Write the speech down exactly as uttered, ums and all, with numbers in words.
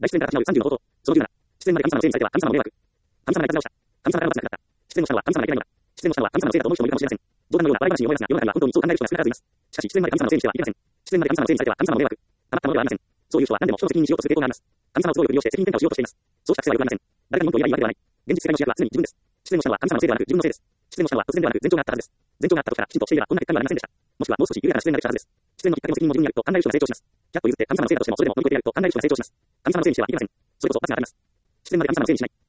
大自然から始まるさんじゅうの法と、その理由なら、出演まで神様のせいにされては神様の迷惑。神様がいたずらをした。神様が持ちなかった。出演をしたのは神様がいけないのだ。出演をしたのは神様のせいだと思う人もいるかもしれません。冗談のような笑い話に思いますが、世の中には本当にそう考える人が少なからずいます。しかし、出演まで神様のせいにしてはいけません。出演まで神様のせいにされては神様の迷惑。余ったものではありません。そういう人は何でも人の責任にしようとする傾向があります。神様の都合をよく利用して責任転嫁をしようとしています。そうした癖はよくありません。誰かに文句を言えばいいわけではない。現実世界の主役は常に自分です。出演をしたのは神様のせいではなく自分のせいです。出演をしたのは突然ではなく前兆があったはずです。前兆があった時からきちんとしていればこんな結果にはなりませんでした。もしくはもう少し緩やかな出演ができたはずです。出演のきっかけも責任も自分にあると考える人が成長します。ひゃっ歩譲って神様のせいだとしてもそれでも乗り越えてやると考える人が成長します。神様のせいにしてはいけません。それこそ罰が当たります。出演まで神様のせいにしない。